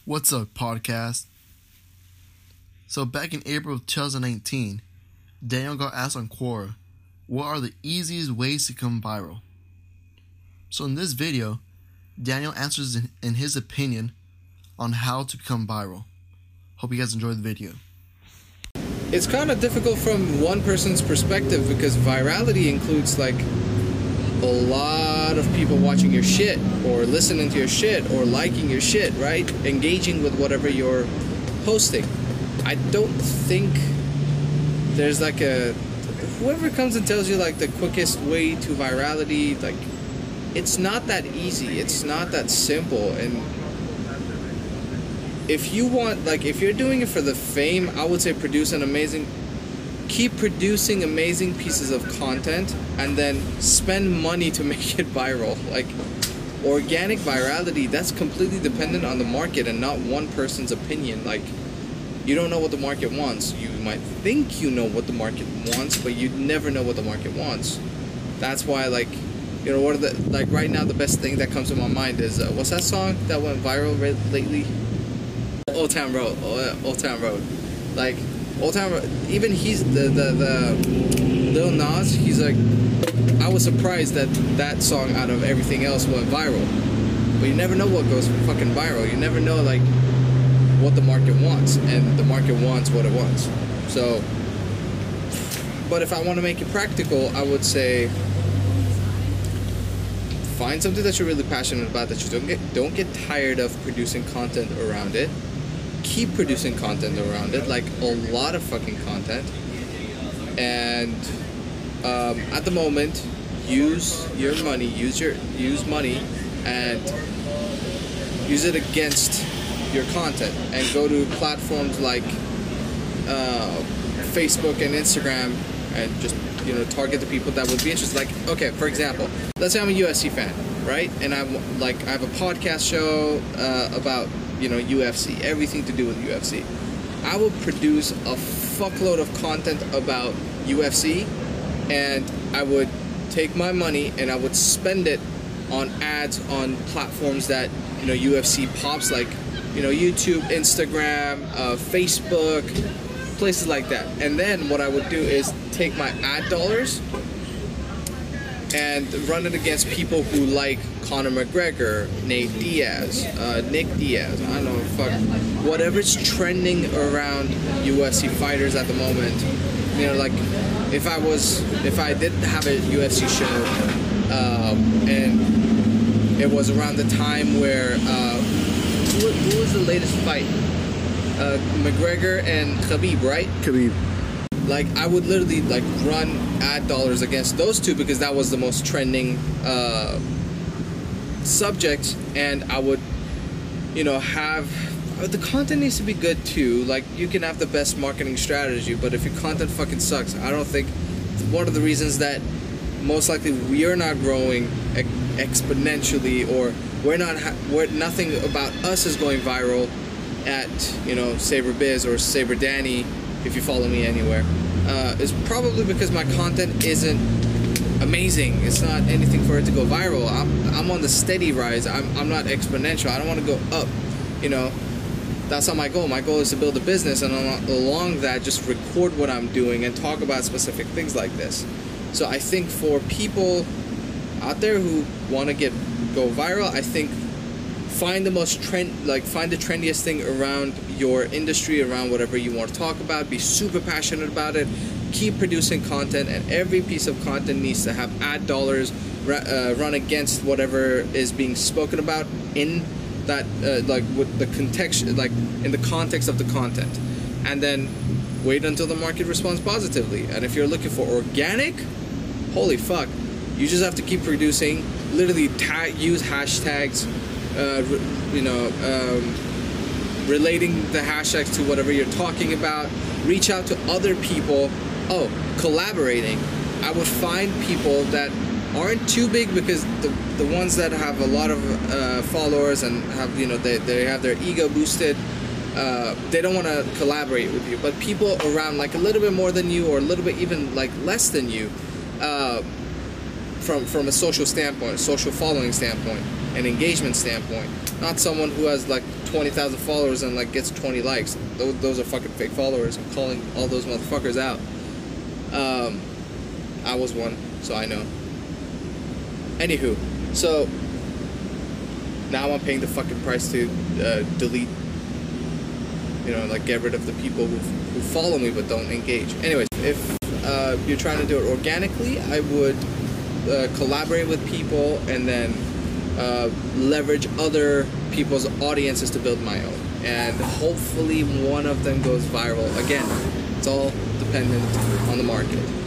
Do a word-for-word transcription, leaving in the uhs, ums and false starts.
What's up, podcast? So back in April of two thousand nineteen, Daniel got asked on Quora, what are the easiest ways to come viral? So in this video, Daniel answers in, in his opinion on how to become viral. Hope you guys enjoy the video. It's kind of difficult from one person's perspective because virality includes like a lot of people watching your shit or listening to your shit or liking your shit, right? Engaging with whatever you're posting. I don't think there's like a... Whoever comes and tells you like the quickest way to virality, like it's not that easy. It's not that simple. And if you want, like if you're doing it for the fame, I would say produce an amazing... Keep producing amazing pieces of content and then spend money to make it viral. Like organic virality, that's completely dependent on the market and not one person's opinion. Like you don't know what the market wants. You might think you know what the market wants, but you never know what the market wants. That's why, like, you know, what are the, like right now the best thing that comes to my mind is uh, what's that song that went viral lately? Old Town Road. Old Town Road. Like Old Town Road. Even he's the the the Lil Nas. He's like, I was surprised that that song out of everything else went viral. But you never know what goes fucking viral. You never know like what the market wants, and the market wants what it wants. So, but if I want to make it practical, I would say find something that you're really passionate about, that you don't get don't get tired of producing content around it. Keep producing content around it, like a lot of fucking content. And um, at the moment, use your money, use your use money, and use it against your content, and go to platforms like uh, Facebook and Instagram, and just you know target the people that would be interested. Like, okay, for example, let's say I'm a U F C fan, right? And I'm like I have a podcast show uh, about you know U F C, everything to do with U F C. I will produce a fuckload of content about U F C, and I would take my money and I would spend it on ads on platforms that you know U F C pops, like you know YouTube, Instagram, uh, Facebook, places like that. And then what I would do is take my ad dollars and run it against people who like Conor McGregor, Nate Diaz, uh, Nick Diaz, I don't know, fuck, whatever's trending around U F C fighters at the moment. You know, like if I was, if I did have a U F C show, um, and it was around the time where, uh, who, who was the latest fight? Uh, McGregor and Khabib, right? Khabib. Like I would literally like run ad dollars against those two because that was the most trending uh, subject, and I would, you know, have the content needs to be good too. Like you can have the best marketing strategy, but if your content fucking sucks, I don't think one of the reasons that most likely we are not growing ex exponentially, or we're not, ha we're nothing about us is going viral at you know SaberBiz or Saber Danny, if you follow me anywhere, uh, is probably because my content isn't amazing. It's not anything for it to go viral. I'm, I'm on the steady rise. I'm, I'm not exponential. I don't want to go up, you know. That's not my goal. My goal is to build a business, and along that, just record what I'm doing and talk about specific things like this. So I think for people out there who want to get go viral, I think find the most trend, like find the trendiest thing around your industry, around whatever you want to talk about. Be super passionate about it. Keep producing content, and every piece of content needs to have ad dollars uh, run against whatever is being spoken about in that, uh, like with the context, like in the context of the content, and then wait until the market responds positively. And if you're looking for organic, holy fuck, you just have to keep producing. Literally, tag, use hashtags. Uh, you know, um, relating the hashtags to whatever you're talking about. Reach out to other people. Oh, collaborating. I would find people that aren't too big, because the the ones that have a lot of uh, followers and have you know they they have their ego boosted. Uh, they don't want to collaborate with you, but people around like a little bit more than you, or a little bit even like less than you, uh, from from a social standpoint, social following standpoint, an engagement standpoint. Not someone who has like twenty thousand followers and like gets twenty likes. Those, those are fucking fake followers. I'm calling all those motherfuckers out. Um, I was one, so I know. Anywho, so now I'm paying the fucking price to uh, delete, you know, like get rid of the people who, who follow me but don't engage. Anyways, if uh, you're trying to do it organically, I would uh, collaborate with people and then uh, leverage other people's audiences to build my own. And hopefully one of them goes viral. Again, it's all dependent on the market.